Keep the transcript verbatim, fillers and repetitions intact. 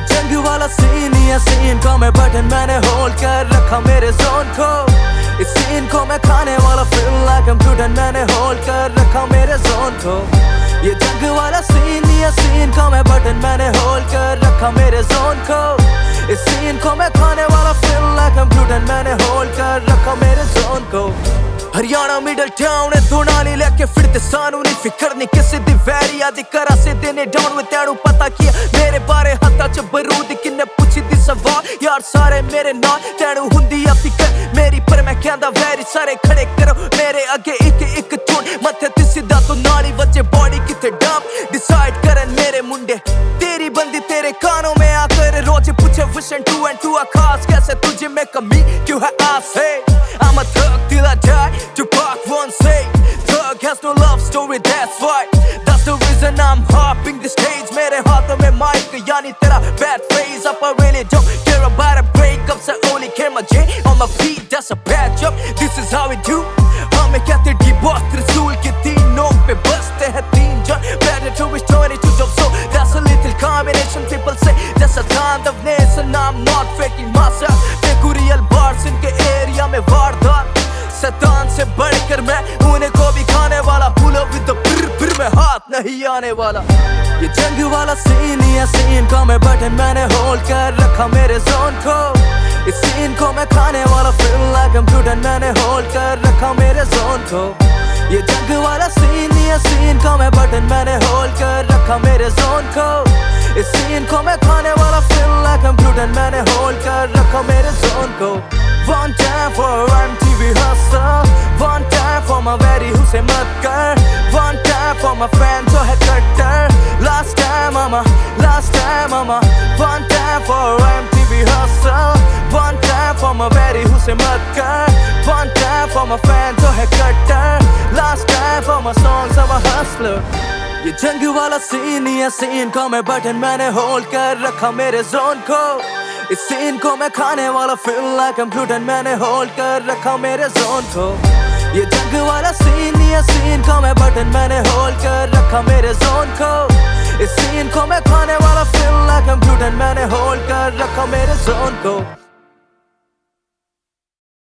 जंग वाला सीन या सीन का मैं बटन मैंने होल्ड कर रखा मेरे जोन को। इस सीन को मैं खाने वाला फील लाइक कंप्यूटर मैंने होल्ड कर रखा मेरे जोन को। ये जंग वाला सीन या सीन का मैं बटन मैंने होल्ड कर रखा मेरे जोन को। इस सीन को मैं खाने वाला फील लाइक कंप्यूटर मैंने होल्ड कर रखा मेरे जोन को। हरियाणा मिडल टाउन है धोनाली लेके फिरते सानू नहीं फिकर नहीं किसी दी वैरी आदि करा से देने डाउन विद तेरू पता किया मेरे बारे हत्ता च बरूद किन्ने पूछी दी सवाल यार सारे मेरे नाल तेरू हुंदी आ फिकर मेरी पर मैं कहंदा वैरी सारे खड़े करो मेरे अगे एक एक चुन मथे ते सीधा तो नाली वच्चे बॉडी किथे डंप डिसाइड करन मेरे मुंडे तेरी बंदी तेरे कानों में आकर रोज पूछे विशन टू एंड टू खास कैसे तुझे में कमी क्यों है आस है I'm a thug till I die Tupac once say Thug has no love story that's why That's the reason I'm hopping the stage मेरे हाथों में mic यानी तेरा bad phrase Up I really don't care about a breakup I only care my J on my feet that's a bad job This is how we do हमें कहते D-Boss रसूल के तीनों पे बसते हैं तीन जन Better to wish twenty-two jobs so That's a little combination people say That's a kind of nation I'm not faking myself देखो real bars इनके area में वारदात शैतान से बढ़कर मैं उन्हें को भी खाने वाला pull up with the brr brr में हाथ नहीं आने वाला। ये जंग वाला सीन या सीन का मैं बटन मैंने होल्ड कर रखा मेरे जोन को। इस सीन को मैं खाने वाला फील लाइक कंप्यूटर मैंने होल्ड कर रखा मेरे जोन को। ये जंग वाला सीन या सीन का मैं बटन मैंने होल्ड कर रखा मेरे जोन को। इस सीन को मैं खाने वाला फील लाइक कंप्यूटर मैंने होल्ड कर रखा मेरे जोन को। One time for M T V hustle One time for my very हुसे मत कर One time for my fan जो है कट्टर Last time mama, last time mama One time for M T V hustle One time for my very हुसे मत कर One time for my fan जो है कट्टर Last time for my songs I'm a hustler ये जंग वाला scene या scene का मैं बटन मैंने होल्ड कर रखा मेरे जोन को। इस सीन को मैं खाने वाला फील लाइक कंप्यूटर मैंने होल्ड कर रखा मेरे जोन को। ये जंग वाला सीन या सीन का मैं बटन मैंने होल्ड कर रखा मेरे जोन को। इस सीन को मैं खाने वाला फील लाइक कंप्यूटर मैंने होल्ड कर रखा मेरे जोन को।